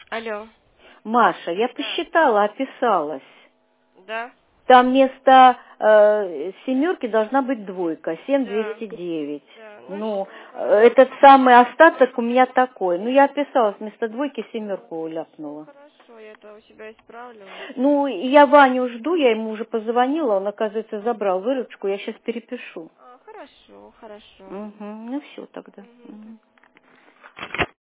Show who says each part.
Speaker 1: Алло.
Speaker 2: Маша, я
Speaker 1: Да.
Speaker 2: посчитала, описалась.
Speaker 1: Да?
Speaker 2: Там вместо семерки должна быть двойка,
Speaker 1: Да.
Speaker 2: 7209.
Speaker 1: Да. Ну
Speaker 2: Ну,
Speaker 1: что,
Speaker 2: этот
Speaker 1: хорошо.
Speaker 2: самый остаток у меня такой. Ну, я описалась, вместо двойки семерку
Speaker 1: Все
Speaker 2: ляпнула.
Speaker 1: хорошо, я это у себя исправлю.
Speaker 2: Ну, я Ваню жду, я ему уже позвонила, он, оказывается, забрал выручку, я сейчас перепишу.
Speaker 1: Хорошо, хорошо.
Speaker 2: Угу, ну все тогда.
Speaker 1: Мгм.
Speaker 2: Мгм.